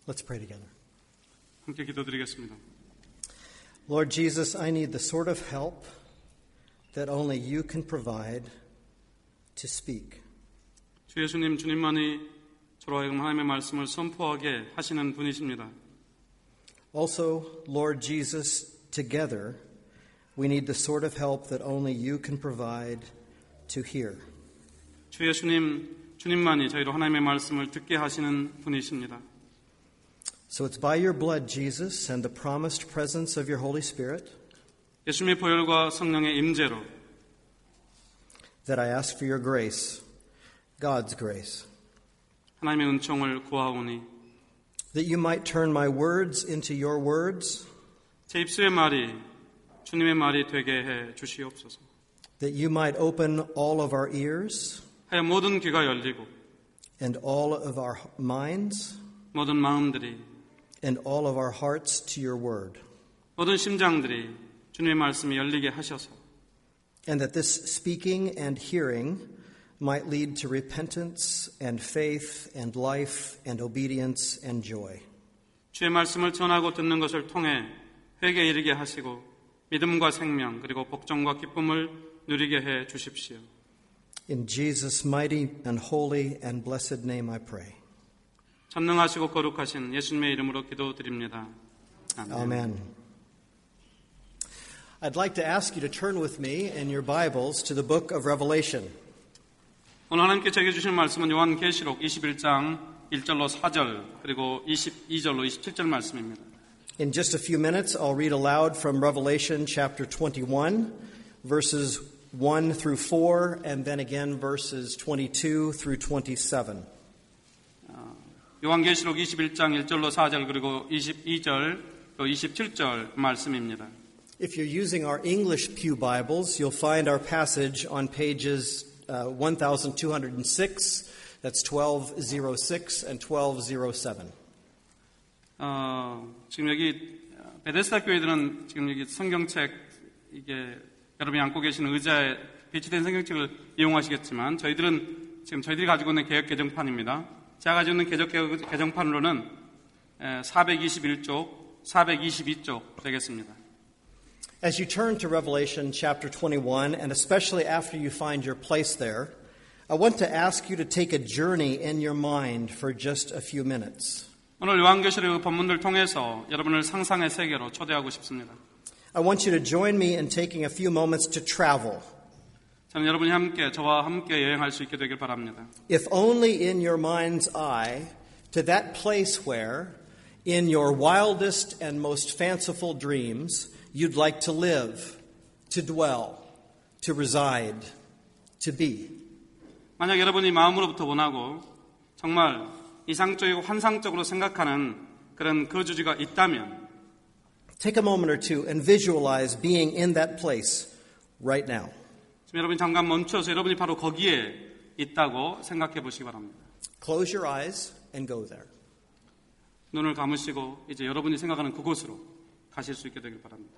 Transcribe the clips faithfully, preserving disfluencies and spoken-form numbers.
Let's pray together. 함께 기도드리겠습니다. Lord Jesus, I need the sort of help that only you can provide to speak. 주 예수님, 주님만이 저로 하여금 하나님의 말씀을 선포하게 하시는 분이십니다. Also, Lord Jesus, together we need the sort of help that only you can provide to hear. 주 예수님, 주님만이 저희로 하나님의 말씀을 듣게 하시는 분이십니다. So it's by your blood, Jesus, and the promised presence of your Holy Spirit 예수님의 보혈과 성령의 임재로 that I ask for your grace, God's grace, 하나님의 은총을 구하오니 that you might turn my words into your words, 제 입술의 말이 주님의 말이 되게 해 주시옵소서. that you might open all of our ears 하여 모든 귀가 열리고 and all of our minds 모든 마음들이 and all of our hearts to your word, 모든 심장들이 주님의 말씀이 열리게 하셔서 and that this speaking and hearing might lead to repentance and faith and life and obedience and joy. 주의 말씀을 전하고 듣는 것을 통해 회개에 이르게 하시고 믿음과 생명 그리고 복종과 기쁨을 누리게 해 주십시오. In Jesus' mighty and holy and blessed name I pray. 전능하시고 거룩하신 예수님의 이름으로 기도드립니다. 아멘. Amen. I'd like to ask you to turn with me in your Bibles to the book of Revelation. 오늘 하나님께 제게 주신 말씀은 요한계시록 이십일 장 일 절로 사 절 그리고 이십이 절로 이십칠 절 말씀입니다. In just a few minutes, I'll read aloud from Revelation chapter twenty-one, verses one through four, and then again verses twenty-two through twenty-seven. 요한계시록 이십일 장 일 절로 사 절 그리고 이십이 절 또 이십칠 절 말씀입니다. If you're using our English Pew Bibles, you'll find our passage on pages uh, twelve oh six, that's twelve oh six and twelve oh seven. 어, 지금 여기 베데스다 교회들은 지금 여기 성경책 이게 여러분이 안고 계시는 의자에 배치된 성경책을 이용하시겠지만 저희들은 지금 저희들이 가지고 있는 개역 개정판입니다. 제가 가지고 있는 개적 개정판으로는 사백이십일 쪽, 사백이십이 쪽 되겠습니다. As you turn to Revelation chapter twenty-one, and especially after you find your place there, I want to ask you to take a journey in your mind for just a few minutes. 오늘 요한계시록 본문들 통해서 여러분을 상상의 세계로 초대하고 싶습니다. I want you to join me in taking a few moments to travel. 저는 여러분이 함께 저와 함께 여행할 수 있게 되길 바랍니다. If only in your mind's eye to that place where, in your wildest and most fanciful dreams, you'd like to live, to dwell, to reside, to be. 만약 여러분이 마음으로부터 원하고 정말 이상적이고 환상적으로 생각하는 그런 거주지가 있다면 Take a moment or two and visualize being in that place right now. 지금 여러분이 잠깐 멈춰서 여러분이 바로 거기에 있다고 생각해 보시기 바랍니다. Close your eyes and go there. 눈을 감으시고 이제 여러분이 생각하는 그곳으로 가실 수 있게 되길 바랍니다.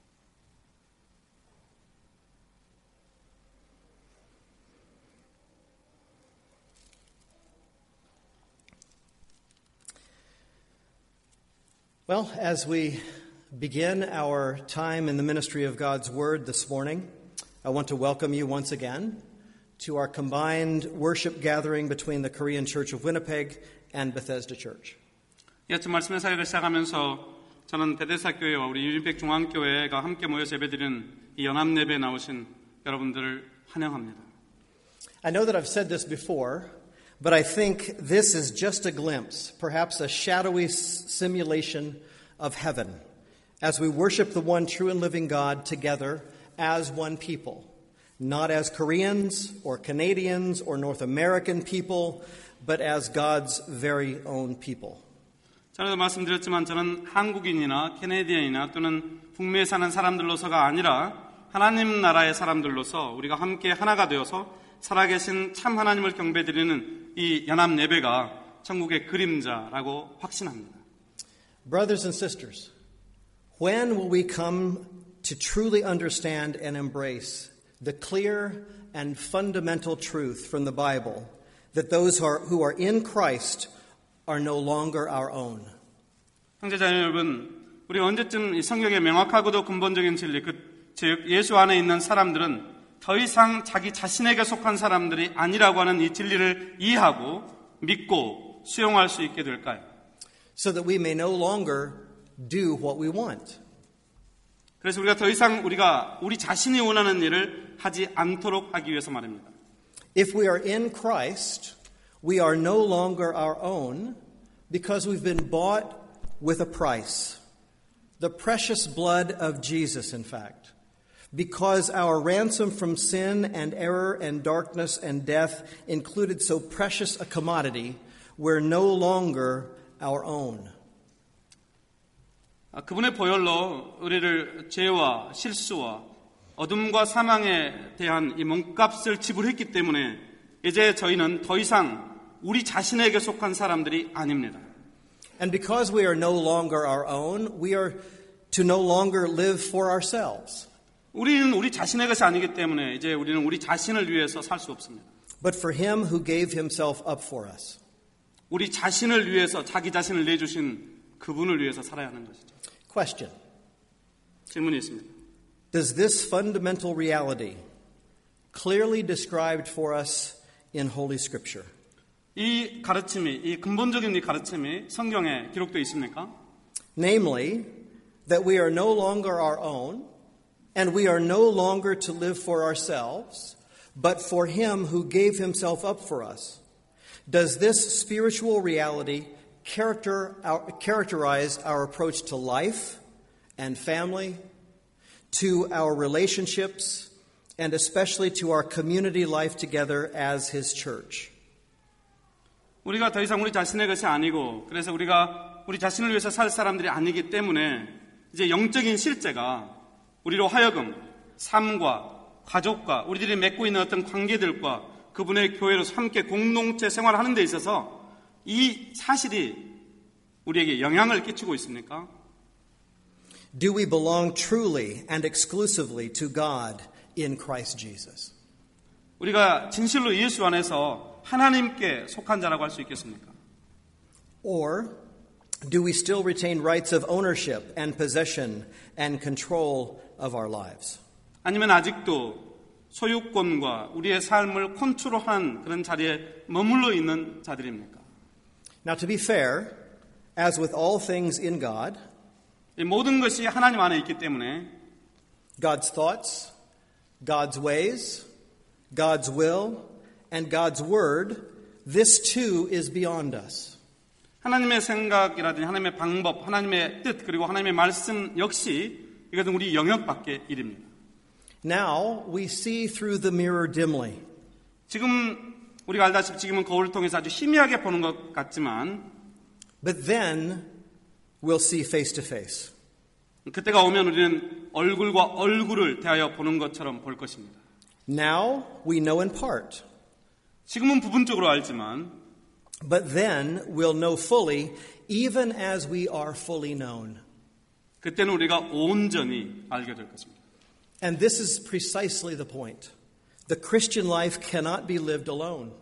Well, as we begin our time in the ministry of God's Word this morning, I want to welcome you once again to our combined worship gathering between the Korean Church of Winnipeg and Bethesda Church. 이 아침 말씀의 사역을 시작하면서 저는 베데스다 교회와 우리 위니펙 중앙교회가 함께 모여서 예배드리는 이 연합 예배에 나오신 여러분들을 환영합니다. I know that I've said this before, but I think this is just a glimpse, perhaps a shadowy simulation of heaven, as we worship the one true and living God together as one people, not as Koreans or Canadians or North American people, but as God's very own people. 전에도 말씀드렸지만 저는 한국인이나 캐네디언이나 또는 북미에 사는 사람들로서가 아니라 하나님 나라의 사람들로서 우리가 함께 하나가 되어서 살아계신 참 하나님을 경배드리는 이 연합 예배가 천국의 그림자라고 확신합니다. Brothers and sisters, when will we come to truly understand and embrace the clear and fundamental truth from the Bible that those who are, who are in Christ are no longer our own? 형제자매 여러분, 우리가 언제쯤 이 성경의 명확하고도 근본적인 진리, 그, 즉 예수 안에 있는 사람들은 더 이상 자기 자신에게 속한 사람들이 아니라고 하는 이 진리를 이해하고 믿고 수용할 수 있게 될까요? So that we may no longer do what we want. 그래서 우리가 더 이상 우리가 우리 자신이 원하는 일을 하지 않도록 하기 위해서 말입니다. If we are in Christ, we are no longer our own because we've been bought with a price. The precious blood of Jesus, in fact. Because our ransom from sin and error and darkness and death included so precious a commodity, we're no longer our own. 그분의 보혈로 우리를 죄와 실수와 어둠과 사망에 대한 이 몸값을 지불했기 때문에 이제 저희는 더 이상 우리 자신에게 속한 사람들이 아닙니다. And because we are no longer our own, we are to no longer live for ourselves. 우리는 우리 자신의 것이 아니기 때문에 이제 우리는 우리 자신을 위해서 살 수 없습니다. But for him who gave himself up for us. 우리 자신을 위해서 자기 자신을 내주신 그분을 위해서 살아야 하는 것이죠. Question. 질문이 있습니다. Does this fundamental reality clearly described for us in Holy Scripture? 이 가르침이, 이 근본적인 이 가르침이 성경에 기록되어 있습니까? Namely, that we are no longer our own, and we are no longer to live for ourselves, but for him who gave himself up for us. Does this spiritual reality character, our, characterize our approach to life and family, to our relationships, and especially to our community life together as his church? 우리가 더 이상 우리 자신의 것이 아니고 그래서 우리가 우리 자신을 위해서 살 사람들이 아니기 때문에 이제 영적인 실제가 우리로 하여금 삶과 가족과 우리들이 맺고 있는 어떤 관계들과 그분의 교회로서 함께 공동체 생활하는 데 있어서 이 사실이 우리에게 영향을 끼치고 있습니까? Do we belong truly and exclusively to God in Christ Jesus? 우리가 진실로 예수 안에서 하나님께 속한 자라고 할 수 있겠습니까? Or do we still retain rights of ownership and possession and control of our lives? 아니면 아직도 소유권과 우리의 삶을 컨트롤한 그런 자리에 머물러 있는 자들입니까? Now, to be fair, as with all things in God, 이 모든 것이 하나님 안에 있기 때문에 God's thoughts, God's ways, God's will, and God's word, this too is beyond us. 하나님의 생각이라든지 하나님의 방법, 하나님의 뜻, 그리고 하나님의 말씀 역시 이것은 우리 영역 밖의 일입니다. Now we see through the mirror dimly. 지금 우리가 알다시피 지금은 거울을 통해서 아주 희미하게 보는 것 같지만 But then we'll see face to face. 그때가 오면 우리는 얼굴과 얼굴을 대하여 보는 것처럼 볼 것입니다. Now we know in part. 지금은 부분적으로 알지만 But then we'll know fully even as we are fully known. 그때는 우리가 온전히 알게 될 것입니다. And this is precisely the point. The Christian life cannot be lived alone.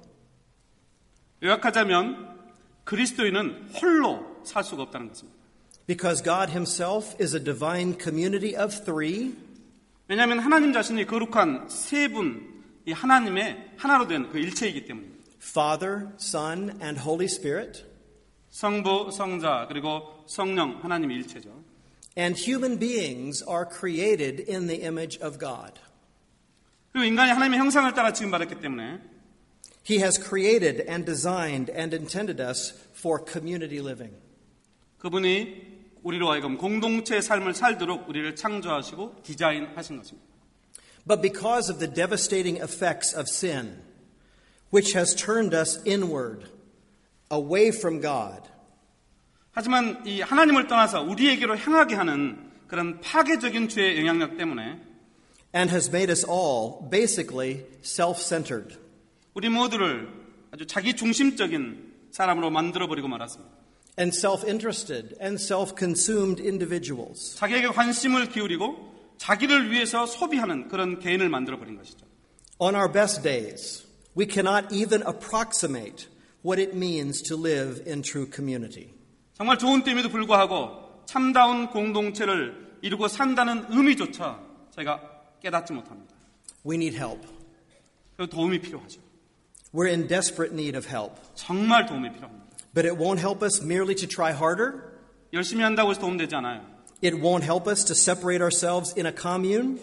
요약하자면 그리스도인은 홀로 살 수가 없다는 것입니다. Because God himself is a divine community of three. 왜냐하면 하나님 자신이 거룩한 세 분, 이 하나님의 하나로 된 그 일체이기 때문입니다. Father, Son, and Holy Spirit. 성부, 성자, 그리고 성령, 하나님의 일체죠. And human beings are created in the image of God. 그리고 인간이 하나님의 형상을 따라 지음받았기 때문에 He has created and designed and intended us for community living. 그분이 우리로 하여금 공동체의 삶을 살도록 우리를 창조하시고 디자인하신 것입니다. But because of the devastating effects of sin, which has turned us inward, away from God, 하지만 이 하나님을 떠나서 우리에게로 향하게 하는 그런 파괴적인 죄의 영향력 때문에 and has made us all basically self-centered. 우리 모두를 아주 자기 중심적인 사람으로 만들어버리고 말았습니다. And self-interested and self-consumed individuals. 자기에게 관심을 기울이고 자기를 위해서 소비하는 그런 개인을 만들어버린 것이죠. On our best days, we cannot even approximate what it means to live in true community. 정말 좋은 때임에도 불구하고 참다운 공동체를 이루고 산다는 의미조차 저희가 깨닫지 못합니다. We need help. 그리고 도움이 필요하죠. We're in desperate need of help. 정말 도움이 필요합니다. But it won't help us merely to try harder. 열심히 한다고 해서 도움되지 않아요. It won't help us to separate ourselves in a commune.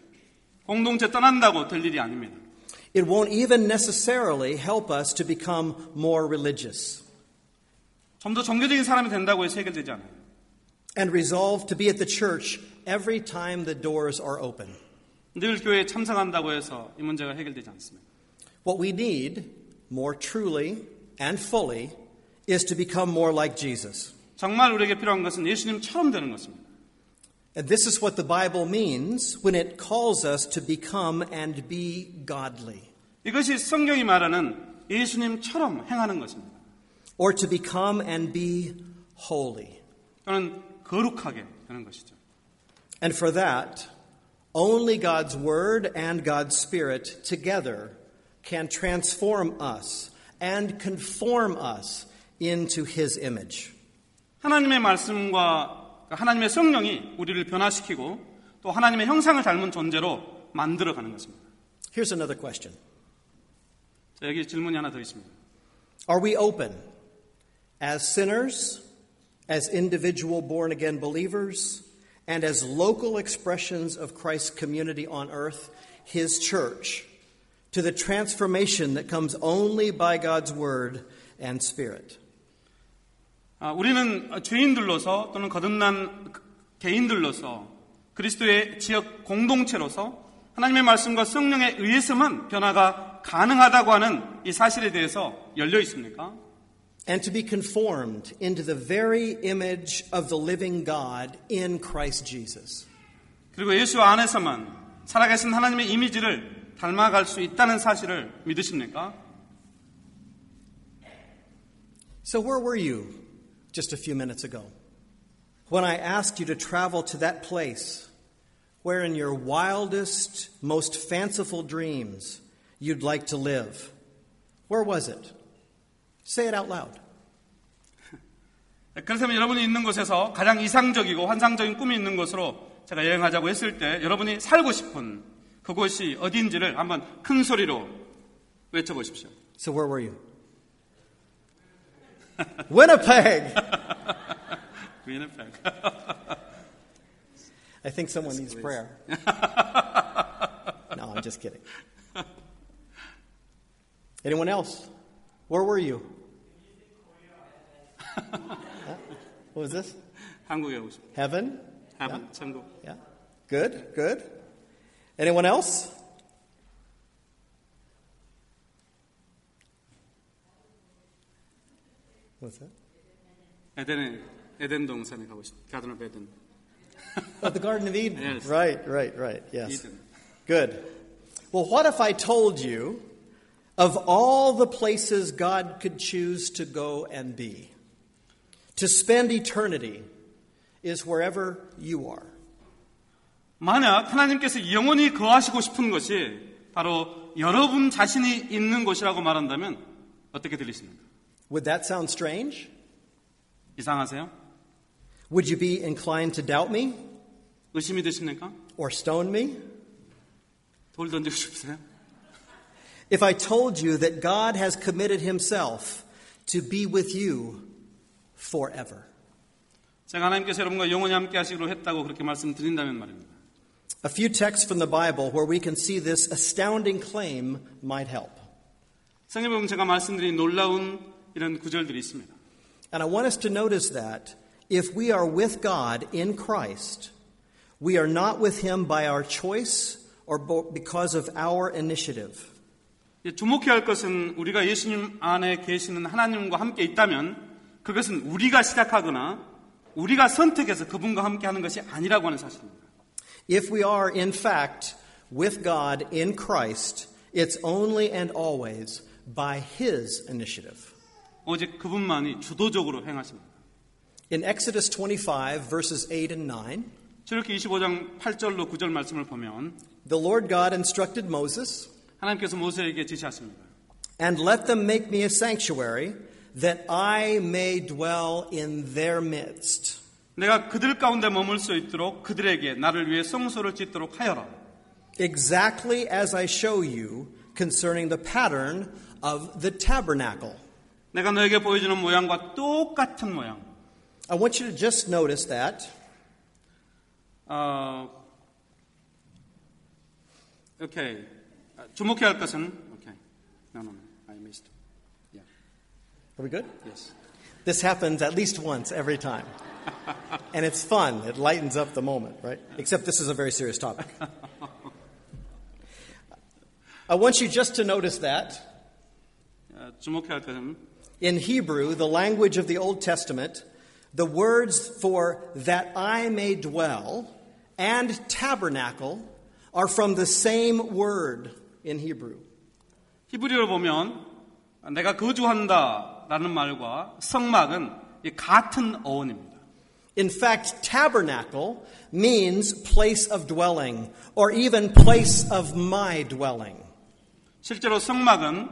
공동체 떠난다고 될 일이 아닙니다. It won't even necessarily help us to become more religious. 좀 더 종교적인 사람이 된다고 해서 해결되지 않아요. And resolve to be at the church every time the doors are open. 늘 교회에 참석한다고 해서 이 문제가 해결되지 않습니다. What we need, more truly and fully, is to become more like Jesus. 정말 우리에게 필요한 것은 예수님처럼 되는 것입니다. And this is what the Bible means when it calls us to become and be godly. 이것이 성경이 말하는 예수님처럼 행하는 것입니다. Or to become and be holy. 또는 거룩하게 되는 것이죠. And for that, only God's Word and God's Spirit together can transform us and conform us into His image. 하나님의 말씀과 하나님의 성령이 우리를 변화시키고 또 하나님의 형상을 닮은 존재로 만들어가는 것입니다. Here's another question. 자, 여기 질문이 하나 더 있습니다. Are we open as sinners, as individual born-again believers, and as local expressions of Christ's community on earth, His church, to the transformation that comes only by God's Word and Spirit? 아, 우리는 죄인들로서 또는 거듭난 개인들로서 그리스도의 지역 공동체로서 하나님의 말씀과 성령에 의해서만 변화가 가능하다고 하는 이 사실에 대해서 열려 있습니까? And to be conformed into the very image of the living God in Christ Jesus. 그리고 예수 안에서만 살아계신 하나님의 이미지를 닮아갈 수 있다는 사실을 믿으십니까? So where were you just a few minutes ago when I asked you to travel to that place where in your wildest, most fanciful dreams you'd like to live? Where was it? Say it out loud. 그렇다면 여러분이 있는 곳에서 가장 이상적이고 환상적인 꿈이 있는 곳으로 제가 여행하자고 했을 때 여러분이 살고 싶은 그곳이 어디인지를 한번 큰 소리로 외쳐보십시오. So where were you? Winnipeg! Winnipeg. I think someone needs prayer. No, I'm just kidding. Anyone else? Where were you? Huh? What was this? 한국에 오고 싶어요. Heaven? Heaven, Yeah. 천국. Yeah. Good, good. Anyone else? What's that? 에덴에 에덴 동산에 가고 싶어요. Garden of Eden. Oh, the Garden of Eden. Yes. Right, right, right. Yes. Eden. Good. Well, what if I told you of all the places God could choose to go and be? To spend eternity is wherever you are. 만약 하나님께서 영원히 거하시고 싶은 것이 바로 여러분 자신이 있는 곳이라고 말한다면 어떻게 들리십니까? Would that sound strange? 이상하세요? Would you be inclined to doubt me 의심이 드십니까? or stone me? 돌 던지고 싶으세요? If I told you that God has committed himself to be with you forever. 제가 하나님께서 여러분과 영원히 함께 하시기로 했다고 그렇게 말씀드린다면 말입니다. A few texts from the Bible where we can see this astounding claim might help. 성경에 보면 제가 말씀드린 놀라운 이런 구절들이 있습니다. And I want us to notice that if we are with God in Christ, we are not with him by our choice or because of our initiative. 주목해야 할 것은 우리가 예수님 안에 계시는 하나님과 함께 있다면 그것은 우리가 시작하거나 우리가 선택해서 그분과 함께 하는 것이 아니라고 하는 사실입니다. If we are in fact with God in Christ, it's only and always by his initiative. 오직 그분만이 주도적으로 행하십니다. In Exodus twenty-five, verses eight and nine, 출애굽기 이십오 장 팔 절로 구 절 말씀을 보면 the Lord God instructed Moses, 하나님께서 모세에게 지시하십니다. and let them make me a sanctuary that I may dwell in their midst. 내가 그들 가운데 머물 수 있도록 그들에게 나를 위해 성소를 짓도록 하여라. Exactly as I show you concerning the pattern of the tabernacle. 내가 너에게 보여주는 모양과 똑같은 모양. I want you to just notice that. 어, 오케이. 주목해야 할 것은 오케이. No, no, no. I missed. Yeah. Are we good? Yes. This happens at least once every time. And it's fun. It lightens up the moment, right? Except this is a very serious topic. I want you just to notice that. 어, 주목해야 할 것은 In Hebrew, the language of the Old Testament, the words for that I may dwell and tabernacle are from the same word in Hebrew. 히브리어로 보면 내가 거주한다라는 말과 성막은 같은 어원입니다. In fact, tabernacle means place of dwelling or even place of my dwelling. 실제로 성막은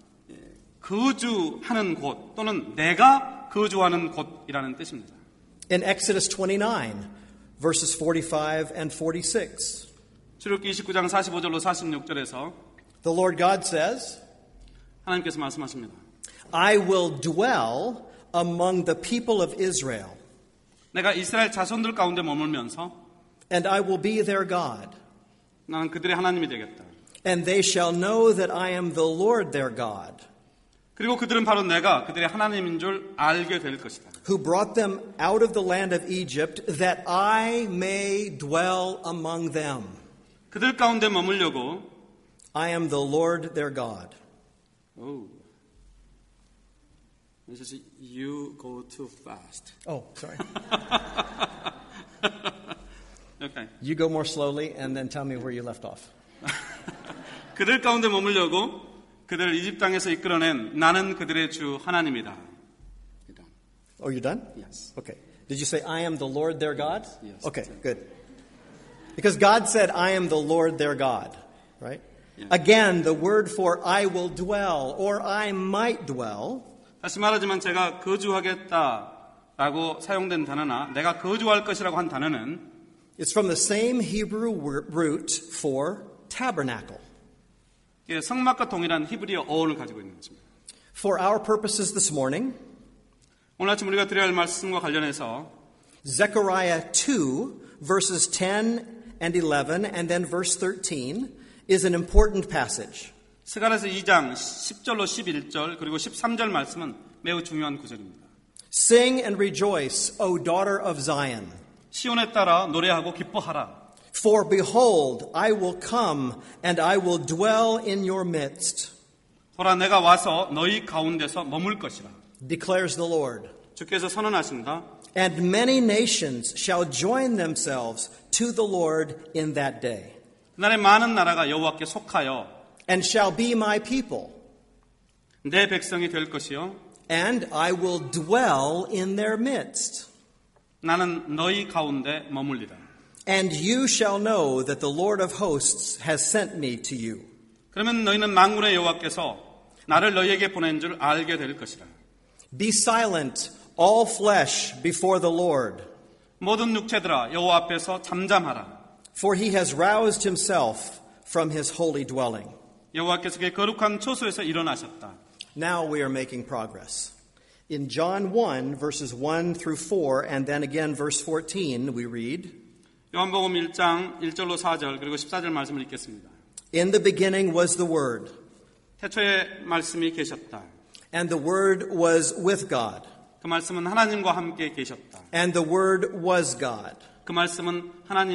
거주하는 곳 또는 내가 거주하는 곳이라는 뜻입니다. In Exodus twenty-nine, verses forty-five and forty-six, 출애굽기 이십구 장 사십오 절로 사십육 절에서 the Lord God says, 하나님께서 말씀하십니다. I will dwell among the people of Israel, 내가 이스라엘 자손들 가운데 머물면서 and I will be their God, 나는 그들의 하나님이 되겠다. and they shall know that I am the Lord their God, 그리고 그들은 바로 내가 그들의 하나님인 줄 알게 될 것이다. who brought them out of the land of Egypt, that I may dwell among them. 그들 가운데 머물려고 I am the Lord their God. Oh. This is you go too fast. Oh, sorry. Okay. You go more slowly and then tell me where you left off. 그들 가운데 머물려고 그들을 이집 땅에서 이끌어낸 나는 그들의 주 하나님이다. Oh, you're done? Yes. Okay. Did you say, I am the Lord their God? Yes. Okay, good. Because God said, I am the Lord their God, right? Yeah. Again, the word for I will dwell or I might dwell 다시 말하지만 제가 거주하겠다라고 사용된 단어나 내가 거주할 것이라고 한 단어는 is from the same Hebrew root for tabernacle. 성막과 동일한 히브리어 어원을 가지고 있는 것입니다. For our purposes this morning, 오늘 아침 우리가 드려야 할 말씀과 관련해서 Zechariah two, verses ten and eleven, and then verse thirteen, is an important passage. 스가랴서 이 장 십 절로 십일 절 그리고 십삼 절 말씀은 매우 중요한 구절입니다. Sing and rejoice, O daughter of Zion. 시온에 따라 노래하고 기뻐하라. For behold, I will come and I will dwell in your midst, 보라 내가 와서 너희 가운데서 머물 것이라. declares the Lord. 주께서 선언하신다. And many nations shall join themselves to the Lord in that day, 그날에 많은 나라가 여호와께 속하여 and shall be my people, 내 백성이 될 것이요 and I will dwell in their midst. 나는 너희 가운데 머물리라. And you shall know that the Lord of hosts has sent me to you. 그러면 너희는 만군의 여호와께서 나를 너희에게 보낸 줄 알게 될 것이라. Be silent, all flesh, before the Lord, 모든 육체들아 여호와 앞에서 잠잠하라. for he has roused himself from his holy dwelling. 여호와께서 그의 거룩한 초소에서 일어나셨다. Now we are making progress. In John one, verses one through four, and then again verse fourteen, we read, 요한복음 일 장 일 절로 사 절 그리고 십사 절 말씀을 읽겠습니다. In the beginning was the Word, 태초에 말씀이 계셨다. and the Word was with God, 그 말씀은 하나님과 함께 계셨다. and the Word was God. 그 말씀은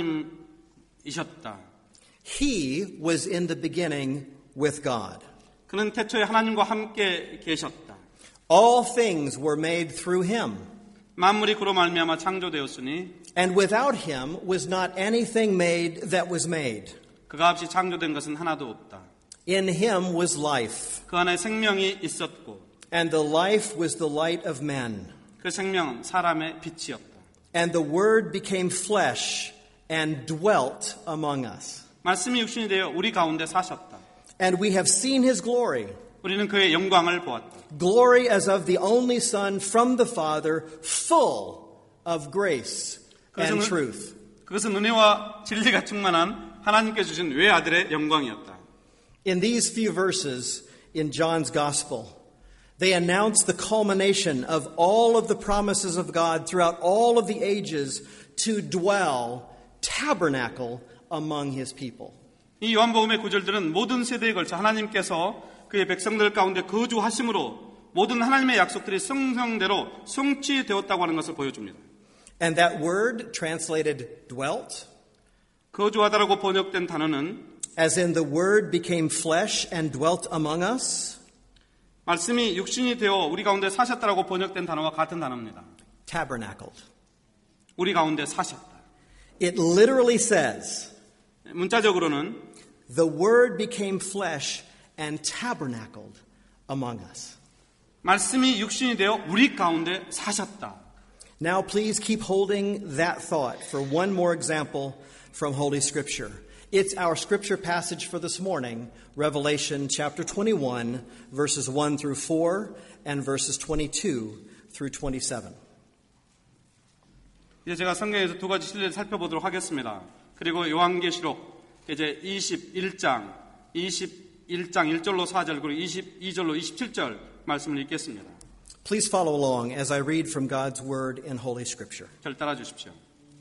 하나님이셨다. He was in the beginning with God. 그는 태초에 하나님과 함께 계셨다. All things were made through him, 만물이 그로 말미암아 창조되었으니 and without him was not anything made that was made. 그가 없이 창조된 것은 하나도 없다. In him was life, 그 안에 생명이 있었고 and the life was the light of men. 그 생명은 사람의 빛이었다. And the Word became flesh and dwelt among us. 말씀이 육신이 되어 우리 가운데 사셨다. And we have seen his glory, 우리는 그의 영광을 보았다. Glory as of the only Son from the Father, full of grace and truth. 그것은 은혜와 진리가 충만한 하나님께 주신 외아들의 영광이었다. In these few verses in John's Gospel, they announce the culmination of all of the promises of God throughout all of the ages to dwell, tabernacle among His people. 이 요한복음의 구절들은 모든 세대에 걸쳐 하나님께서 그의 백성들 가운데 거주하심으로 모든 하나님의 약속들이 성성대로 성취되었다고 하는 것을 보여줍니다. And that word translated dwelt, 거주하다라고 번역된 단어는 as in the word became flesh and dwelt among us, 말씀이 육신이 되어 우리 가운데 사셨다라고 번역된 단어와 같은 단어입니다. tabernacled. 우리 가운데 사셨다. It literally says, 문자적으로는 the word became flesh and tabernacled among us. 말씀이 육신이 되어 우리 가운데 사셨다. Now please keep holding that thought for one more example from Holy Scripture. It's our scripture passage for this morning, Revelation chapter twenty-one, verses one through four, and verses twenty-two through twenty-seven. 이제 제가 성경에서 두 가지 실례를 살펴보도록 하겠습니다. 그리고 요한계시록 이제 이십일 장, 이십일 장 일 절로 사 절, 그리고 이십이 절로 이십칠 절 말씀을 읽겠습니다. Please follow along as I read from God's Word in Holy Scripture. 절 따라 주십시오.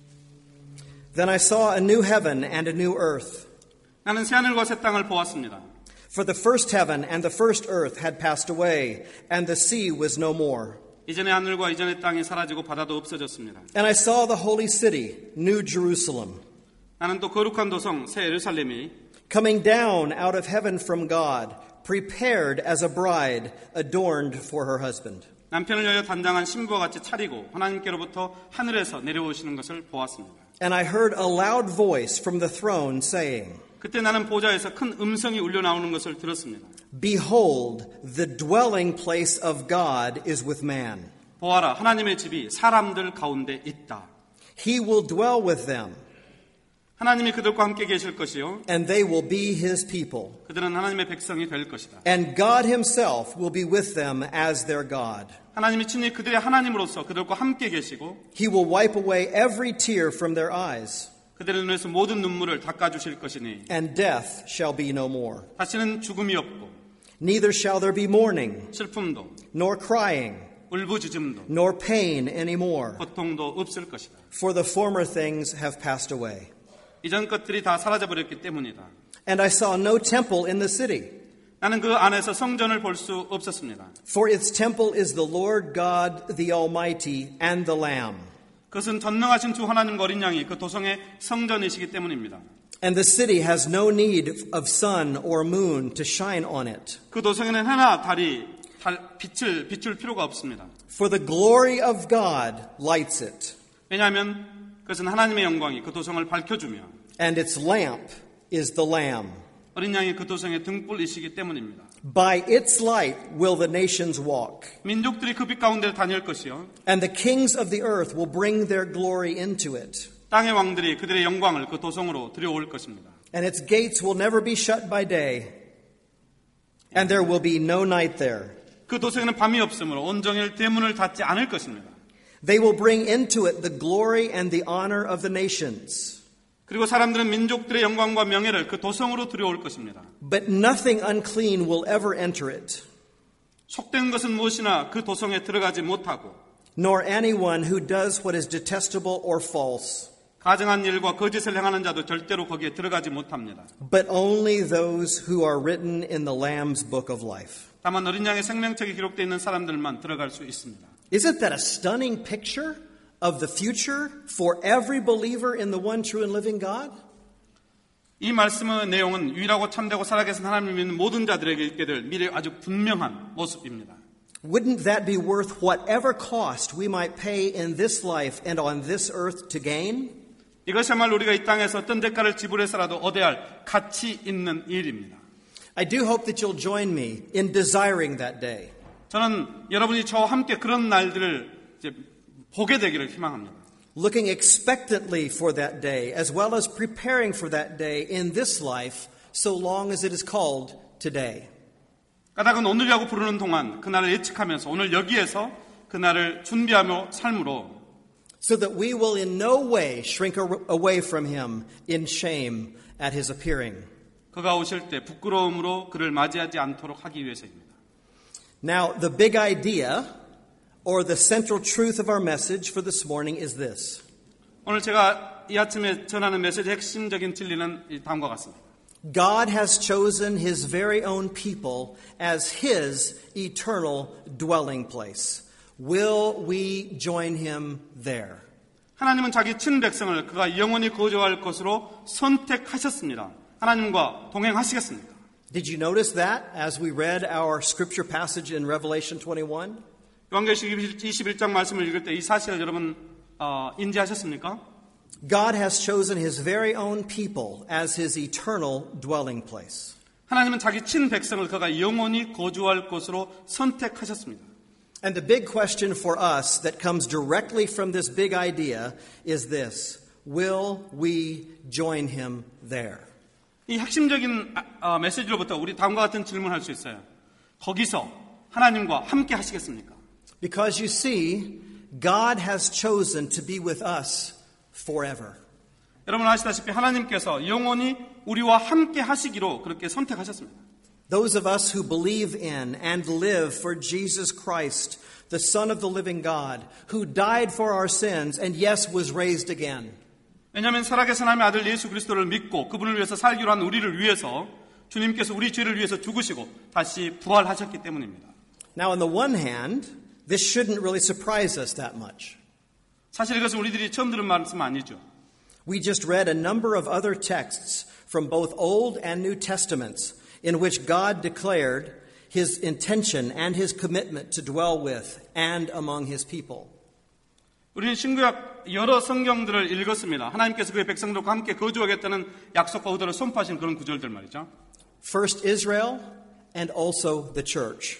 Then I saw a new heaven and a new earth. 나는 새하늘과 새 땅을 보았습니다. For the first heaven and the first earth had passed away, and the sea was no more. 이전의 하늘과 이전의 땅이 사라지고 바다도 없어졌습니다. And I saw the holy city, New Jerusalem, 나는 또 거룩한 도성 새 예루살렘이 coming down out of heaven from God, prepared as a bride adorned for her husband. 남편을 위하여 단장한 신부와 같이 차리고 하나님께로부터 하늘에서 내려오시는 것을 보았습니다. And I heard a loud voice from the throne saying, 그때 나는 보좌에서 큰 음성이 울려 나오는 것을 들었습니다. Behold, the dwelling place of God is with man. 보아라, 하나님의 집이 사람들 가운데 있다. He will dwell with them, 하나님이 그들과 함께 계실 것이요. and they will be his people. 그들은 하나님의 백성이 될 것이다. And God himself will be with them as their God. 하나님이 친히 그들의 하나님으로서 그들과 함께 계시고 He will wipe away every tear from their eyes, 그들의 눈에서 모든 눈물을 닦아주실 것이니 and death shall be no more. 다시는 죽음이 없고 Neither shall there be mourning, 슬픔도 nor crying, 울부짖음도 nor pain anymore, 고통도 없을 것이다. for the former things have passed away. 이전 것들이 다 사라져버렸기 때문이다. And I saw no temple in the city, 나는 그 안에서 성전을 볼 수 없었습니다. for its temple is the Lord God, the Almighty, and the Lamb. 그것은 전능하신 주 하나님과 어린 양이 그 도성의 성전이시기 때문입니다. And the city has no need of sun or moon to shine on it, 그 도성에는 하나 달이 달, 빛을 비출 필요가 없습니다. for the glory of God lights it, 왜냐하면 그것은 하나님의 영광이 그 도성을 밝혀주며 and its lamp is the Lamb. 어린 양이 그 도성의 등불이시기 때문입니다. By its light will the nations walk, 민족들이 그 빛 가운데 다닐 것이요. and the kings of the earth will bring their glory into it. 땅의 왕들이 그들의 영광을 그 도성으로 들여올 것입니다. And its gates will never be shut by day, and there will be no night there. 그 도성에는 밤이 없으므로 온종일 대문을 닫지 않을 것입니다. They will bring into it the glory and the honor of the nations. 그리고 사람들은 민족들의 영광과 명예를 그 도성으로 들여올 것입니다. But nothing unclean will ever enter it, 속된 것은 무엇이나 그 도성에 들어가지 못하고 nor anyone who does what is detestable or false, 가증한 일과 거짓을 행하는 자도 절대로 거기에 들어가지 못합니다. but only those who are written in the Lamb's book of life. 다만 어린 양의 생명책에 기록되어 있는 사람들만 들어갈 수 있습니다. Isn't that a stunning picture of the future for every believer in the one true and living God? 이 말씀의 내용은 유일하고 참되고 살아계신 하나님을 믿는 모든 자들에게 있게 될 미래의 아주 분명한 모습입니다. Wouldn't that be worth whatever cost we might pay in this life and on this earth to gain? 이것이야말로 우리가 이 땅에서 어떤 대가를 지불해서라도 얻어야 할 가치 있는 일입니다. I do hope that you'll join me in desiring that day. 저는 여러분이 저와 함께 그런 날들을 이제 보게 되기를 희망합니다. Looking expectantly for that day, as well as preparing for that day in this life, so long as it is called today. 까닭은 오늘이라고 부르는 동안 그날을 예측하면서 오늘 여기에서 그날을 준비하며 삶으로 so that we will in no way shrink away from him in shame at his appearing. 그가 오실 때 부끄러움으로 그를 맞이하지 않도록 하기 위해서입니다. Now, the big idea or the central truth of our message for this morning is this. 오늘 제가 이 아침에 전하는 메시지의 핵심적인 진리는 이 다음과 같습니다. God has chosen his very own people as his eternal dwelling place. Will we join him there? 하나님은 자기 친백성을 그가 영원히 거주할 것으로 선택하셨습니다. 하나님과 동행하시겠습니까? Did you notice that as we read our scripture passage in Revelation twenty-one? 요한계시록 이십일 장 말씀을 읽을 때 이 사실을 여러분 어, 인지하셨습니까? God has chosen his very own people as his eternal dwelling place. 하나님은 자기 친백성을 그가 영원히 거주할 것으로 선택하셨습니다. And the big question for us that comes directly from this big idea is this. Will we join him there? 이 핵심적인 어, 메시지로부터 우리 다음과 같은 질문을 할 수 있어요. 거기서 하나님과 함께 하시겠습니까? Because you see, God has chosen to be with us forever. 여러분 아시다시피 하나님께서 영원히 우리와 함께 하시기로 그렇게 선택하셨습니다. Those of us who believe in and live for Jesus Christ, the Son of the living God, who died for our sins and yes, was raised again. 왜냐하면 살아계신 하나님의 아들 예수 그리스도를 믿고 그분을 위해서 살기로 한 우리를 위해서 주님께서 우리 죄를 위해서 죽으시고 다시 부활하셨기 때문입니다. Now on the one hand, this shouldn't really surprise us that much. 사실 이것은 우리들이 처음 들은 말씀 아니죠. We just read a number of other texts from both Old and New Testaments in which God declared his intention and his commitment to dwell with and among his people. 우리는 신구약 여러 성경들을 읽었습니다. 하나님께서 그의 백성들과 함께 거주하겠다는 약속과 의도를 선포하신 그런 구절들 말이죠. First Israel and also the church.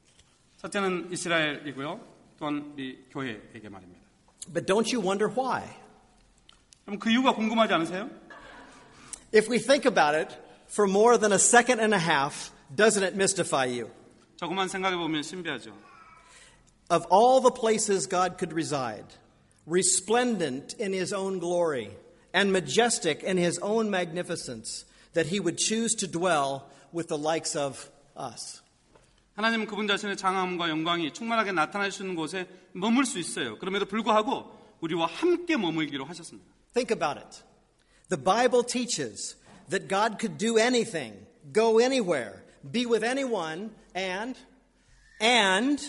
첫째는 이스라엘이고요. 또한 이 교회에게 말입니다. But don't you wonder why? 그럼 그 이유가 궁금하지 않으세요? If we think about it for more than a second and a half, doesn't it mystify you? 조금만 생각해 보면 신비하죠. Of all the places God could reside, resplendent in his own glory and majestic in his own magnificence, that he would choose to dwell with the likes of us. 하나님은 그분 자신의 장엄과 영광이 충만하게 나타날 수 있는 곳에 머물 수 있어요. 그럼에도 불구하고 우리와 함께 머물기로 하셨습니다. Think about it. The Bible teaches that God could do anything, go anywhere, be with anyone, and, and,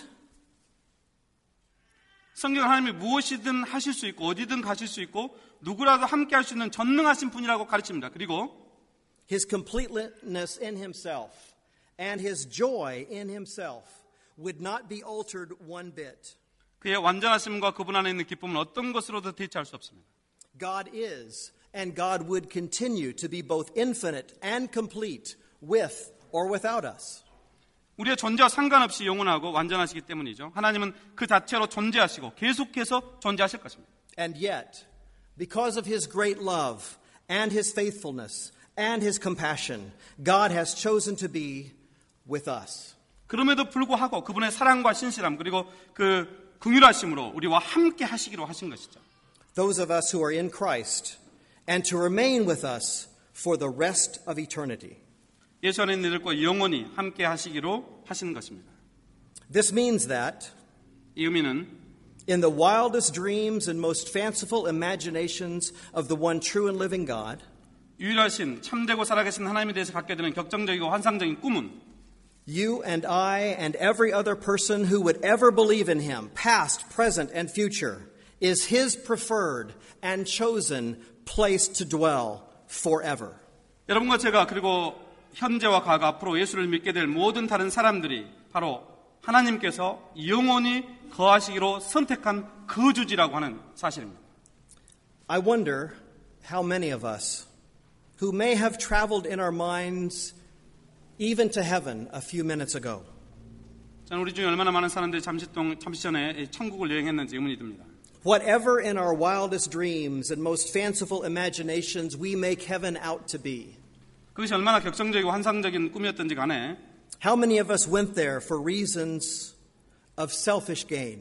성경 하나님이 무엇이든 하실 수 있고 어디든 가실 수 있고 누구라도 함께 할 수 있는 전능하신 분이라고 가르칩니다. 그리고 his completeness in himself and his joy in himself would not be altered one bit. 그의 완전하심과 그분 안에 있는 기쁨은 어떤 것으로도 대체할 수 없습니다. God is and God would continue to be both infinite and complete with or without us. 우리의 존재와 상관없이 영원하고 완전하시기 때문이죠. 하나님은 그 자체로 존재하시고 계속해서 존재하실 것입니다. And yet, because of his great love and his faithfulness and his compassion, God has chosen to be with us. 그럼에도 불구하고 그분의 사랑과 신실함 그리고 그 긍휼하심으로 우리와 함께 하시기로 하신 것이죠. Those of us who are in Christ and to remain with us for the rest of eternity. 예수 안에 있는 이들과 영원히 함께 하시기로 하신 것입니다. This means that 이 의미는 in the wildest dreams and most fanciful imaginations of the one true and living God, 유일하신 참되고 살아계신 하나님에 대해서 갖게 되는 격정적이고 환상적인 꿈은 you and I and every other person who would ever believe in him, past, present, and future, is his preferred and chosen place to dwell forever. 여러분과 제가 그리고 현재와 과거 앞으로 예수를 믿게 될 모든 다른 사람들이 바로 하나님께서 영원히 거하시기로 선택한 거주지라고 하는 사실입니다. I wonder how many of us who may have traveled in our minds even to heaven a few minutes ago. 저는 우리 중에 얼마나 많은 사람들이 잠시 동 잠시 전에 천국을 여행했는지 의문이 듭니다. Whatever in our wildest dreams and most fanciful imaginations we make heaven out to be. 그것이 얼마나 격정적이고 환상적인 꿈이었던지 간에 How many of us went there for reasons of selfish gain?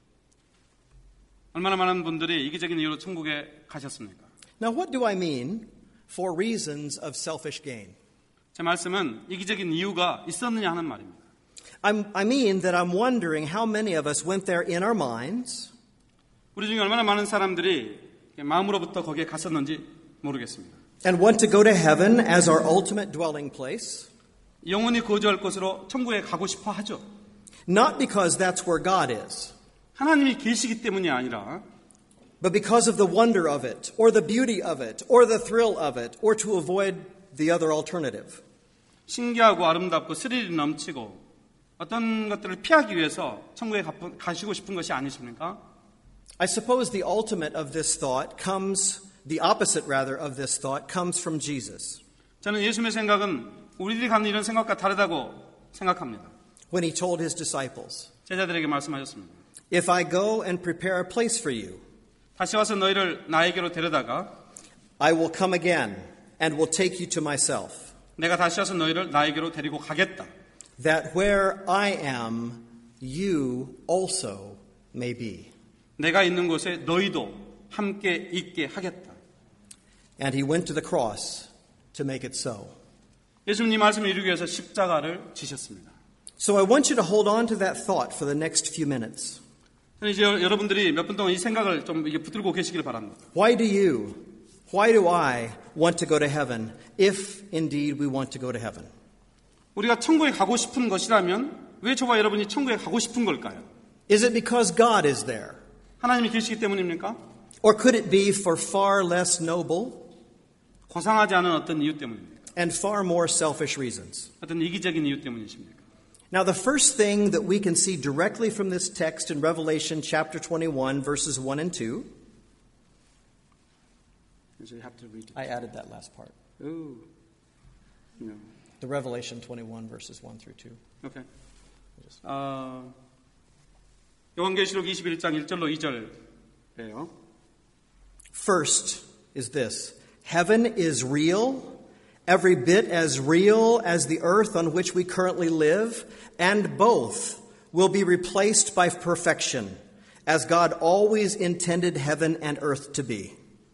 얼마나 많은 분들이 이기적인 이유로 천국에 가셨습니까? Now, what do I mean for reasons of selfish gain? 제 말씀은 이기적인 이유가 있었느냐 하는 말입니다. I'm, I mean that I'm wondering how many of us went there in our minds. 우리 중에 얼마나 많은 사람들이 마음으로부터 거기에 갔었는지 모르겠습니다. And want to go to heaven as our ultimate dwelling place. 영원히 거주할 곳으로 천국에 가고 싶어 하죠. Not because that's where God is, 하나님이 계시기 때문이 아니라 but because of the wonder of it, or the beauty of it, or the thrill of it, or to avoid the other alternative. 신기하고 아름답고 스릴이 넘치고 어떤 것들을 피하기 위해서 천국에 가, 가시고 싶은 것이 아니십니까? I suppose the ultimate of this thought comes, the opposite rather of this thought comes from Jesus. 저는 예수님의 생각은 우리들이 갖는 이런 생각과 다르다고 생각합니다. When he told his disciples, 제자들에게 말씀하셨습니다. If I go and prepare a place for you, 다시 와서 너희를 나에게로 데려다가 I will come again and will take you to myself, 내가 다시 와서 너희를 나에게로 데리고 가겠다. that where I am, you also may be. 내가 있는 곳에 너희도 함께 있게 하겠다. And he went to the cross to make it so. 예수님 이 말씀을 이루기 위해서 십자가를 지셨습니다. So I want you to hold on to that thought for the next few minutes. 저는 이제 여러분들이 몇 분 동안 이 생각을 좀 이게 붙들고 계시길 바랍니다. Why do you, why do I want to go to heaven if indeed we want to go to heaven? 우리가 천국에 가고 싶은 것이라면 왜 저와 여러분이 천국에 가고 싶은 걸까요? Is it because God is there? 하나님이 계시기 때문입니까? Or could it be for far less noble 고상하지 않은 어떤 이유 때문입니까? and far more selfish reasons? 어떤 이기적인 이유 때문이십니까? Now, the first thing that we can see directly from this text in Revelation chapter twenty-one, verses one and two. So you have to read it. I added that last part. Ooh. No. The Revelation twenty-one, verses one through two. Okay. 어, 요한계시록 이십일 장 일 절로 이 절이에요. First is this: Heaven is real, every bit as real as the earth on which we currently live, and both will be replaced by perfection, as God always intended heaven and earth to be.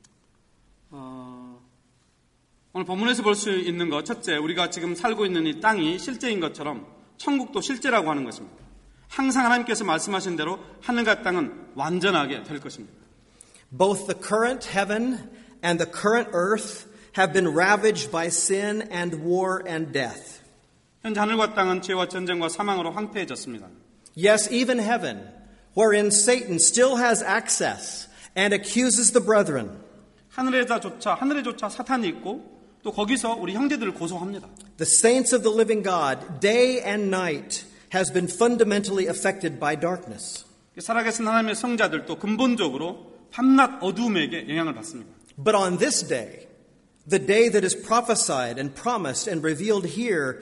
어, 오늘 본문에서 볼 수 있는 것, 첫째, 우리가 지금 살고 있는 이 땅이 실제인 것처럼 천국도 실제라고 하는 것입니다. 항상 하나님께서 말씀하신 대로 하늘과 땅은 완전하게 될 것입니다. Both the current heaven and the current earth have been ravaged by sin and war and death. 현재 하늘과 땅은 죄와 전쟁과 사망으로 황폐해졌습니다. Yes, even heaven, wherein Satan still has access and accuses the brethren. 하늘에조차 하늘에조차 사탄이 있고 또 거기서 우리 형제들을 고소합니다. The saints of the living God, day and night, has been fundamentally affected by darkness. 살아계신 하나님의 성자들도 근본적으로 밤낮 어두움에게 영향을 받습니다. But on this day, the day that is prophesied and promised and revealed here,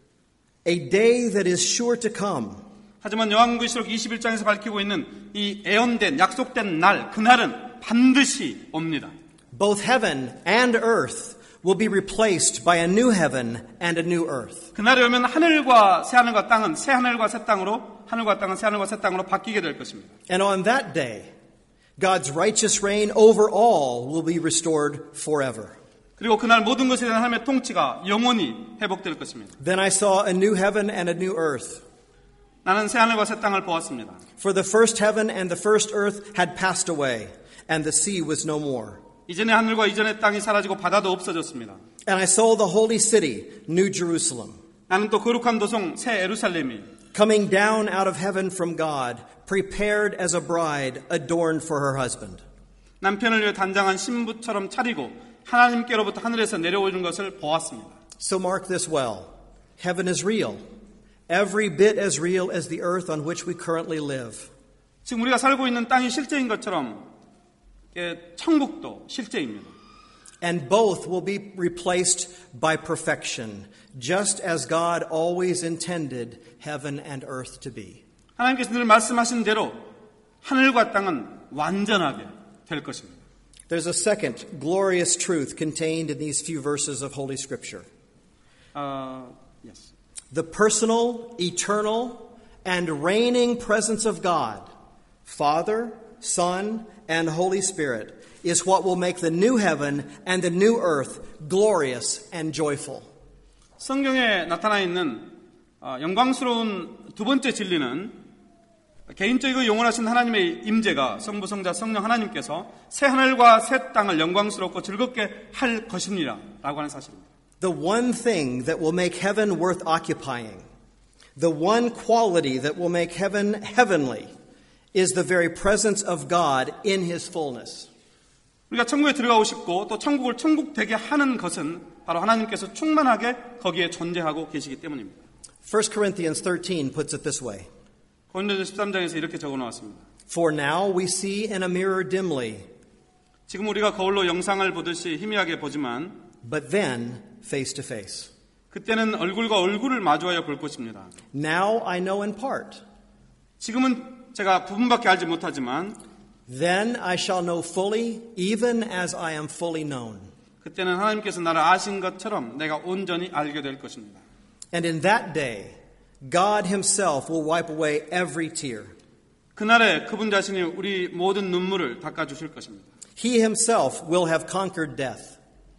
a day that is sure to come. 하지만 요한계시록 이십일 장에서 밝히고 있는 이 예언된 약속된 날, 그날은 반드시 옵니다. Both heaven and earth will be replaced by a new heaven and a new earth. 그날이 오면 하늘과 새 하늘과 땅은 새 하늘과 새 땅으로, 하늘과 땅은 새 하늘과 새 땅으로 바뀌게 될 것입니다. And on that day, God's righteous reign over all will be restored forever. 그리고 그날 모든 것에 대한 하나님의 통치가 영원히 회복될 것입니다. Then I saw a new heaven and a new earth. 나는 새 하늘과 새 땅을 보았습니다. For the first heaven and the first earth had passed away, and the sea was no more. 이전의 하늘과 이전의 땅이 사라지고 바다도 없어졌습니다. And I saw the holy city, New Jerusalem, 나는 또 거룩한 도성 새 예루살렘이 coming down out of heaven from God, prepared as a bride adorned for her husband. 남편을 위해 단장한 신부처럼 차리고 하나님께로부터 하늘에서 내려오는 것을 보았습니다. So mark this well. Heaven is real, every bit as real as the earth on which we currently live. 지금 우리가 살고 있는 땅이 실제인 것처럼 천국도 실제입니다. And both will be replaced by perfection, just as God always intended heaven and earth to be. 하나님께서 늘 말씀하신 대로 하늘과 땅은 완전하게 될 것입니다. There's a second glorious truth contained in these few verses of Holy Scripture. Uh, yes. The personal, eternal, and reigning presence of God, Father, Son, and Holy Spirit, is what will make the new heaven and the new earth glorious and joyful. 성경에 나타나 있는 영광스러운 두 번째 진리는 개인적이고 영원하신 하나님의 임재가 성부, 성자, 성령 하나님께서 새 하늘과 새 땅을 영광스럽고 즐겁게 할 것이니라 라고 하는 사실입니다. The one thing that will make heaven worth occupying, the one quality that will make heaven heavenly, is the very presence of God in His fullness. 우리가 천국에 들어가고 싶고 또 천국을 천국 되게 하는 것은 바로 하나님께서 충만하게 거기에 존재하고 계시기 때문입니다. First Corinthians thirteen puts it this way. 고린도서 십삼 장에서 이렇게 적어 놓았습니다. For now we see in a mirror dimly, 지금 우리가 거울로 영상을 보듯이 희미하게 보지만 but then face to face. 그때는 얼굴과 얼굴을 마주하여 볼 것입니다. Now I know in part. 지금은 제가 부분밖에 알지 못하지만 Then I shall know fully, even as I am fully known. 그때는 하나님께서 나를 아신 것처럼 내가 온전히 알게 될 것입니다. And in that day, God Himself will wipe away every tear. 그날에 그분 자신이 우리 모든 눈물을 닦아주실 것입니다. He Himself will have conquered death.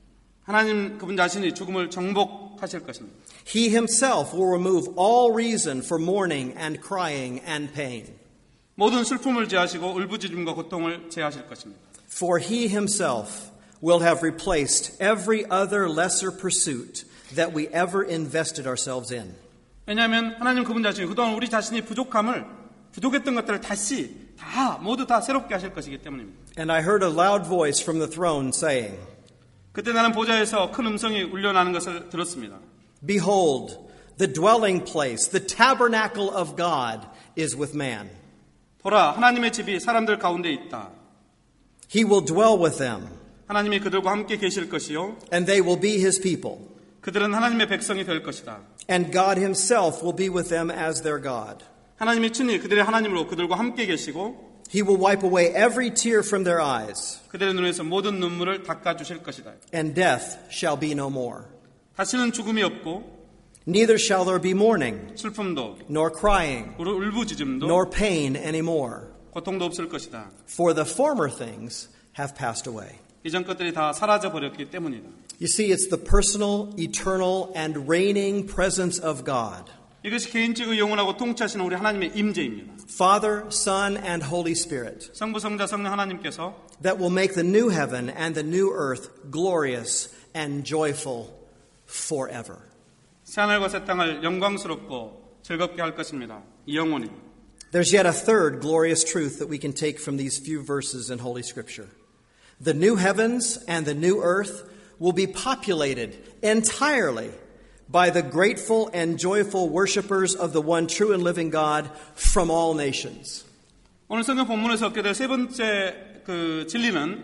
하나님 그분 자신이 죽음을 정복하실 것입니다. He Himself will remove all reason for mourning and crying and pain. 모든 슬픔을 제하시고 울부짖음과 고통을 제하실 것입니다. For He Himself will have replaced every other lesser pursuit that we ever invested ourselves in. 왜냐하면 하나님 그분 자신이 그동안 우리 자신이 부족함을 부족했던 것들을 다시 다 모두 다 새롭게 하실 것이기 때문입니다. And I heard a loud voice from the throne saying, 그때 나는 보좌에서 큰 음성이 울려나는 것을 들었습니다. Behold, the dwelling place, the tabernacle of God is with man. 보라, 하나님의 집이 사람들 가운데 있다. He will dwell with them, 하나님이 그들과 함께 계실 것이요. and they will be His people. 그들은 하나님의 백성이 될 것이다. And God Himself will be with them as their God. 하나님이 친히 그들의 하나님으로 그들과 함께 계시고 He will wipe away every tear from their eyes, 그들의 눈에서 모든 눈물을 닦아주실 것이다. and death shall be no more. 다시는 죽음이 없고 Neither shall there be mourning, 슬픔도 nor crying, 울부짖음도 nor pain anymore, 고통도 없을 것이다. for the former things have passed away. 이전 것들이 다 사라져 버렸기 때문이다. You see, it's the personal, eternal, and reigning presence of God. 이것이 개인적이고 영원하고 통치하시는 우리 하나님의 임재입니다. Father, Son, and Holy Spirit, 성부, 성자, 성령 하나님께서 that will make the new heaven and the new earth glorious and joyful forever. 새하늘과 새 땅을 영광스럽고 즐겁게 할 것입니다. 영원히. There's yet a third glorious truth that we can take from these few verses in Holy Scripture. The new heavens and the new earth will be populated entirely by the grateful and joyful worshipers of the one true and living God from all nations. 오늘 성경 본문에서 얻게 될 세 번째 그 진리는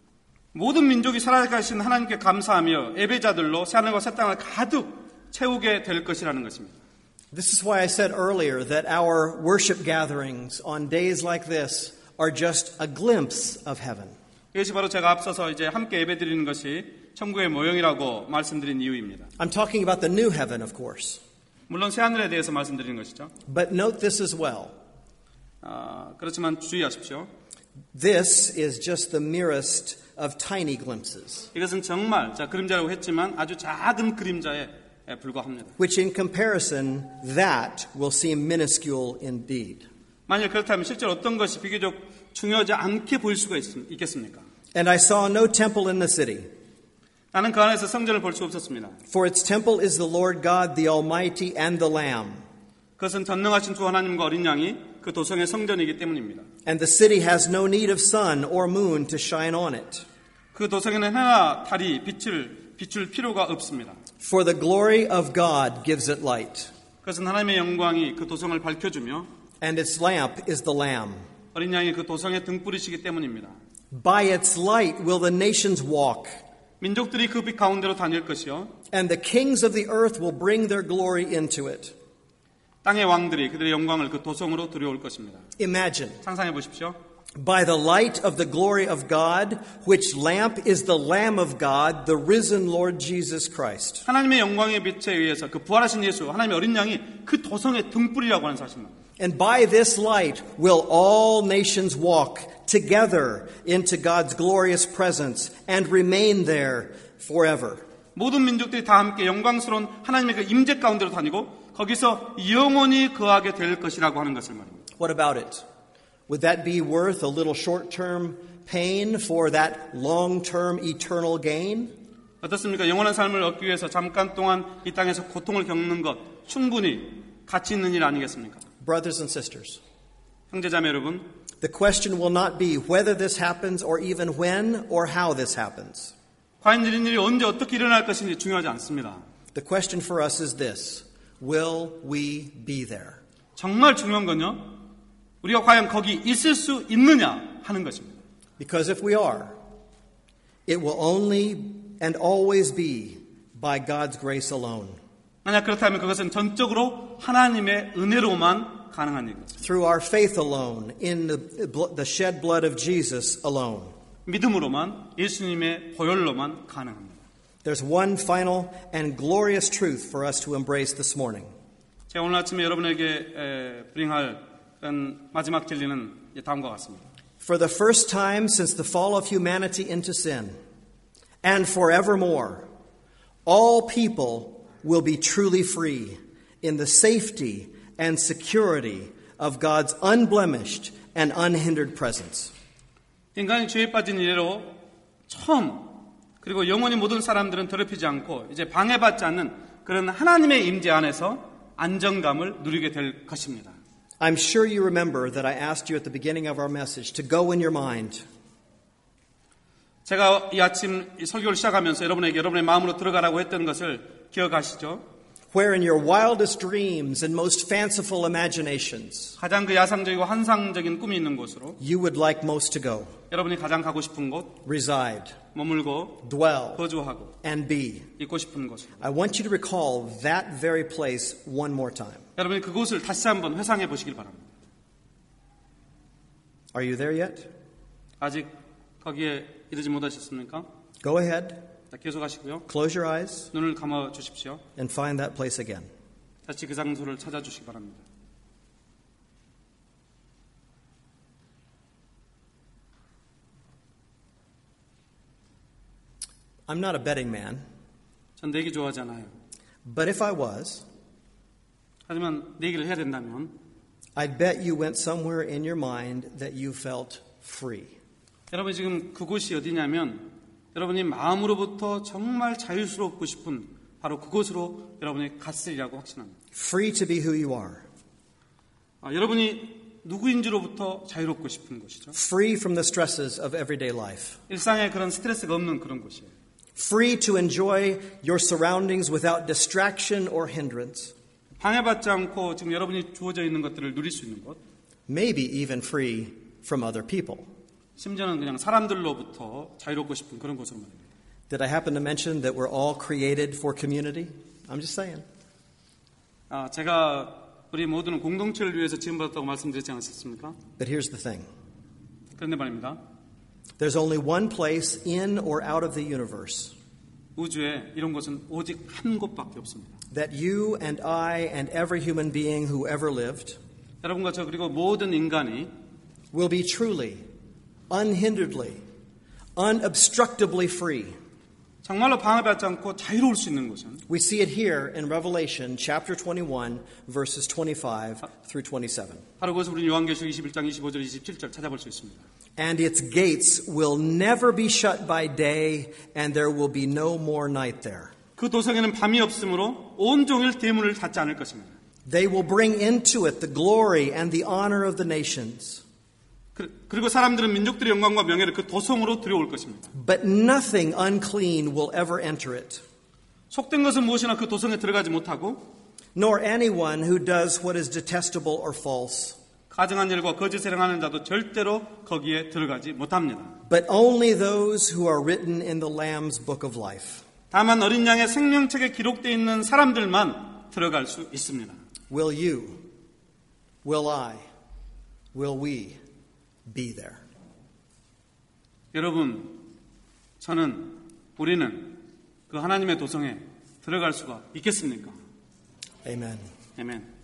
모든 민족이 살아가신 하나님께 감사하며 예배자들로 새하늘과 새 땅을 가득 채우게 될 것이라는 것입니다. This is why I said earlier that our worship gatherings on days like this are just a glimpse of heaven. 이것이 바로 제가 앞서서 이제 함께 예배드리는 것이 천국의 모형이라고 말씀드린 이유입니다. I'm talking about the new heaven, of course. 물론 새하늘에 대해서 말씀드리는 것이죠. But note this as well. 아, 그렇지만 주의하십시오. This is just the merest of tiny glimpses, 이것은 정말 자 그림자라고 했지만 아주 작은 그림자에 불과합니다. which in comparison, that will seem minuscule indeed. 만일 그렇다면 실제로 어떤 것이 비교적 중요하지 않게 보일 수가 있, 있겠습니까? And I saw no temple in the city, 나는 그 안에서 성전을 볼 수 없었습니다. for its temple is the Lord God, the Almighty, and the Lamb. 그것은 전능하신 주 하나님과 어린 양이 그 도성의 성전이기 때문입니다. And the city has no need of sun or moon to shine on it. 그 도성에는 해나 달이 빛을 비출 필요가 없습니다. For the glory of God gives it light, 그것은 하나님의 영광이 그 도성을 밝혀주며 and its lamp is the Lamb. 어린 양이 그 도성의 등불이시기 때문입니다. By its light will the nations walk, 민족들이 그 빛 가운데로 다닐 것이요 and the kings of the earth will bring their glory into it. 땅의 왕들이 그들의 영광을 그 도성으로 들여올 것입니다. Imagine, 상상해 보십시오. by the light of the glory of God, which lamp is the Lamb of God, the risen Lord Jesus Christ. 하나님의 영광의 빛에 의해서 그 부활하신 예수, 하나님의 어린 양이 그 도성의 등불이라고 하는 사실입니다. And by this light will all nations walk together into God's glorious presence and remain there forever. 모든 민족들이 다 함께 영광스러운 하나님의 그 임재 가운데로 다니고 거기서 영원히 거하게 될 것이라고 하는 것을 말입니다. What about it? Would that be worth a little short-term pain for that long-term eternal gain? 어떻습니까? 영원한 삶을 얻기 위해서 잠깐 동안 이 땅에서 고통을 겪는 것 충분히 가치 있는 일 아니겠습니까? Brothers and sisters, 형제자매 여러분, the question will not be whether this happens or even when or how this happens. 과연 이런 일이 언제 어떻게 일어날 것인지 중요하지 않습니다. The question for us is this: will we be there? 정말 중요한 건요, 우리가 과연 거기 있을 수 있느냐 하는 것입니다. Because if we are, it will only and always be by God's grace alone. 만약 그렇다면 그것은 전적으로 하나님의 은혜로만 가능한 일입니다. Through our faith alone, in the, the shed blood of Jesus alone. 믿음으로만, 예수님의 보혈로만 가능합니다. There's one final and glorious truth for us to embrace this morning. 제가 오늘 아침에 여러분에게 브링할 마지막 진리는 다음과 같습니다. For the first time since the fall of humanity into sin, and forevermore, all people will be truly free in the safety and security of God's unblemished and unhindered presence. 인간이 죄에 빠진 이래로 처음 그리고 영원히 모든 사람들은 더럽히지 않고 이제 방해받지 않는 그런 하나님의 임재 안에서 안정감을 누리게 될 것입니다. I'm sure you remember that I asked you at the beginning of our message to go in your mind. 제가 이 아침 이 설교를 시작하면서 여러분에게 여러분의 마음으로 들어가라고 했던 것을 기억하시죠? Where in your wildest dreams and most fanciful imaginations 가장 그 야상적이고 환상적인 꿈이 있는 곳으로 you would like most to go, 여러분이 가장 가고 싶은 곳, reside, 머물고 dwell, 거주하고 and be. 있고 싶은 곳. I want you to recall that very place one more time. 여러분이 그곳을 다시 한번 회상해 보시길 바랍니다. Are you there yet? 아직 거기에 이르지 못하셨습니까? Go ahead, 자, 계속하시고요. close your eyes, 눈을 감아 주십시오. and find that place again. 다시 그 장소를 찾아주시기 바랍니다. I'm not a betting man, 전 내기 좋아하지 않아요. but if I was, 하지만 내기를 해야 된다면 I'd bet you went somewhere in your mind that you felt free. 여러분 지금 그곳이 어디냐면 여러분이 마음으로부터 정말 자유스럽고 싶은 바로 그곳으로 여러분이 갔으리라고 확신합니다. Free to be who you are. 아, 여러분이 누구인지로부터 자유롭고 싶은 곳이죠. Free from the stresses of everyday life. 일상에 그런 스트레스가 없는 그런 곳이에요. Free to enjoy your surroundings without distraction or hindrance. 방해받지 않고 지금 여러분이 주어져 있는 것들을 누릴 수 있는 곳. Maybe even free from other people. 심지어는 그냥 사람들로부터 자유롭고 싶은 그런 곳으로 말입니다. Did I happen to mention that we're all created for community? I'm just saying. 아, 제가 우리 모두는 공동체를 위해서 지음받았다고 말씀드렸지 않았습니까? But here's the thing. 그런데 말입니다. There's only one place in or out of the universe 우주에 이런 곳은 오직 한 곳밖에 없습니다. that you and I and every human being who ever lived 여러분과 저 그리고 모든 인간이 will be truly, unhinderedly, unobstructably free. 정말로 방해받지 않고 자유로울 수 있는 곳은 We see it here in Revelation chapter twenty-one verses twenty-five through twenty-seven. 바로 그것을 우리 요한계시록 이십일 장 이십오 절 이십칠 절 찾아볼 수 있습니다. And its gates will never be shut by day, and there will be no more night there. 그 도성에는 밤이 없으므로 온종일 대문을 닫지 않을 것입니다. They will bring into it the glory and the honor of the nations. 그리고 사람들은 민족들의 영광과 명예를 그 도성으로 들여올 것입니다. But nothing unclean will ever enter it. 속된 것은 무엇이나 그 도성에 들어가지 못하고 Nor anyone who does what is detestable or false. 가증한 일과 거짓을 행하는 자도 절대로 거기에 들어가지 못합니다. But only those who are written in the Lamb's book of life. 다만 어린 양의 생명책에 기록되어 있는 사람들만 들어갈 수 있습니다. Will you, will I, will we be there? 여러분, 저는, 우리는 그 하나님의 도성에 들어갈 수가 있겠습니까? Amen. 아멘.